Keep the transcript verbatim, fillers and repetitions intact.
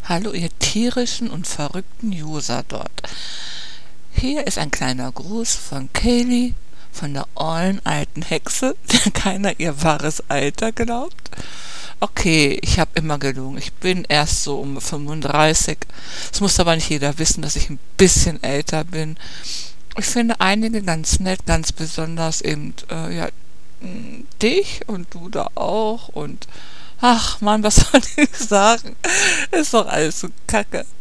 Hallo ihr tierischen und verrückten User dort. Hier ist ein kleiner Gruß von Kaylee, von der ollen alten Hexe, der keiner ihr wahres Alter glaubt. Okay, ich habe immer gelogen. Ich bin erst so um fünfunddreißig. Es muss aber nicht jeder wissen, dass ich ein bisschen älter bin. Ich finde einige ganz nett, ganz besonders eben, äh, ja, mh, dich und du da auch und ach Mann, was soll ich sagen? Ist doch alles so kacke.